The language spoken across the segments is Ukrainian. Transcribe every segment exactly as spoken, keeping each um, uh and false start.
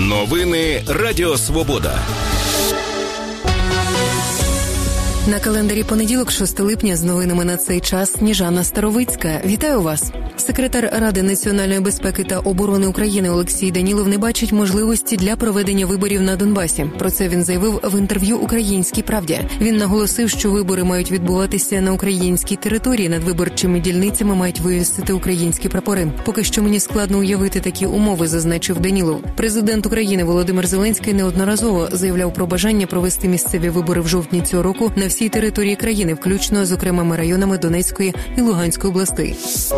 Новини Радіо Свобода. На календарі понеділок, шостого липня, з новинами на цей час Сніжана Старовицька. Вітаю вас! Секретар Ради національної безпеки та оборони України Олексій Данілов не бачить можливості для проведення виборів на Донбасі. Про це він заявив в інтерв'ю «Українській правді». Він наголосив, що вибори мають відбуватися на українській території. Над виборчими дільницями мають вивісити українські прапори. Поки що мені складно уявити такі умови, зазначив Данілов. Президент України Володимир Зеленський неодноразово заявляв про бажання провести місцеві вибори в жовтні цього року на всій території країни, включно з окремими районами Донецької і Луганської областей.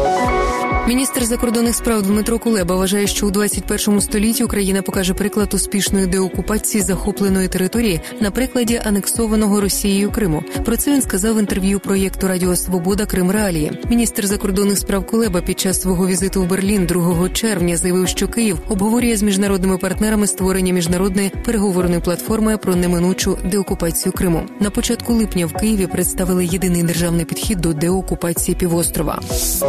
Міністр закордонних справ Дмитро Кулеба вважає, що у двадцять першому столітті Україна покаже приклад успішної деокупації захопленої території на прикладі анексованого Росією Криму. Про це він сказав в інтерв'ю проєкту «Радіо Свобода. Крим. Реалії». Міністр закордонних справ Кулеба під час свого візиту в Берлін другого червня заявив, що Київ обговорює з міжнародними партнерами створення міжнародної переговорної платформи про неминучу деокупацію Криму. На початку липня в Києві представили єдиний державний підхід до деокупації півострова.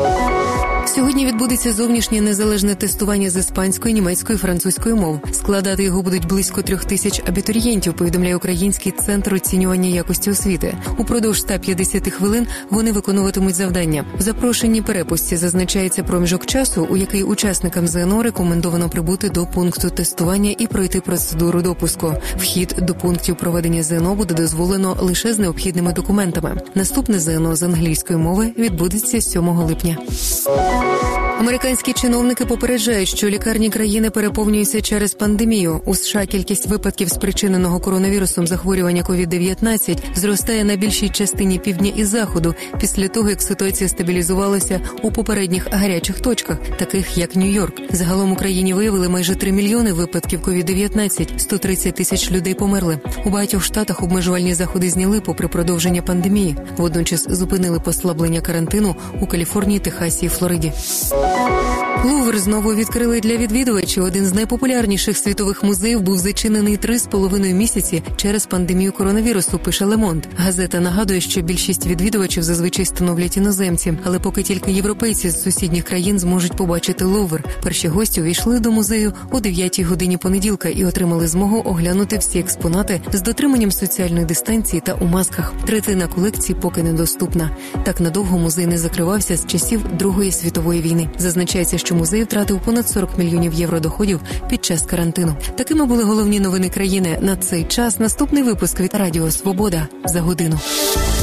Сьогодні відбудеться зовнішнє незалежне тестування з іспанської, німецької, французької мов. Складати його будуть близько трьох тисяч абітурієнтів, повідомляє Український центр оцінювання якості освіти. Упродовж ста п'ятдесят хвилин вони виконуватимуть завдання. В запрошенні перепустці зазначається проміжок часу, у який учасникам ЗНО рекомендовано прибути до пункту тестування і пройти процедуру допуску. Вхід до пунктів проведення ЗНО буде дозволено лише з необхідними документами. Наступне ЗНО з англійської мови відбудеться сьомого липня. Американські чиновники попереджають, що лікарні країни переповнюються через пандемію. У США кількість випадків, спричиненого коронавірусом захворювання ковід дев'ятнадцять, зростає на більшій частині півдня і заходу, після того, як ситуація стабілізувалася у попередніх гарячих точках, таких як Нью-Йорк. Загалом у країні виявили майже три мільйони випадків ковід дев'ятнадцять, сто тридцять тисяч людей померли. У багатьох штатах обмежувальні заходи зняли попри продовження пандемії. Водночас зупинили послаблення карантину у Каліфорнії, Техасі і Флориді. Лувр знову відкрили для відвідувачів. Один з найпопулярніших світових музеїв був зачинений три з половиною місяці через пандемію коронавірусу, пише Le Monde. Газета нагадує, що більшість відвідувачів зазвичай становлять іноземці, але поки тільки європейці з сусідніх країн зможуть побачити Лувр. Перші гості увійшли до музею о дев'ятій годині понеділка і отримали змогу оглянути всі експонати з дотриманням соціальної дистанції та у масках. Третина колекції поки недоступна. Так надовго музей не закривався з часів Другої світової війни. Зазначається, що музей втратив понад сорок мільйонів євро доходів під час карантину. Такими були головні новини країни на цей час. Наступний випуск від Радіо Свобода за годину.